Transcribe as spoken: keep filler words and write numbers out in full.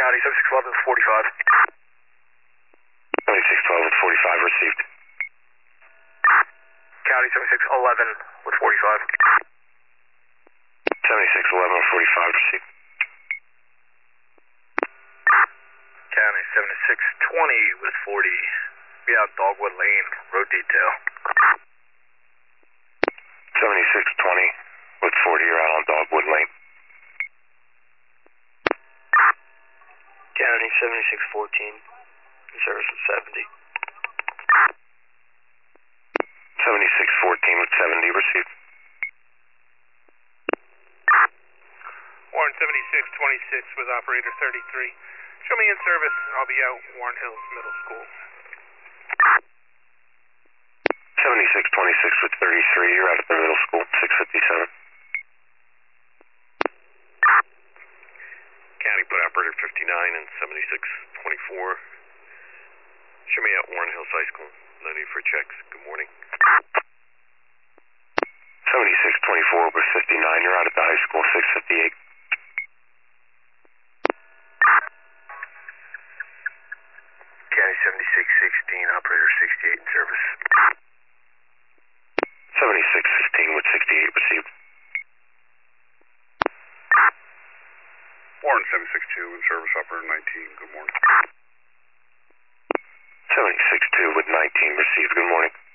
County seventy-six eleven with forty-five. seventy-six twelve with forty-five received. County seventy-six eleven with forty-five. seventy-six eleven with forty-five received. County seventy-six twenty with forty. Be out Dogwood Lane, road detail. seventy-six twenty with forty, you're out on Dogwood Lane. County seventy-six fourteen, service with seventy. seventy-six fourteen with seventy received. Warren seventy-six twenty-six with operator thirty-three. Show me in service, and I'll be out Warren Hills Middle School. seventy-six twenty-six with thirty-three, you're out at the middle school, six fifty-seven. County put operator fifty-nine and seventy-six twenty-four. Show me out Warren Hills High School. No need for checks. Good morning. seventy-six twenty-four with fifty-nine, you're out at the high school, six fifty-eight. County seventy-six sixteen, operator sixty-eight in service. seventy-six fifteen with sixty-eight received. Warren seventy-six two in service, operator nineteen. Good morning. seventy-six two with nineteen received, good morning.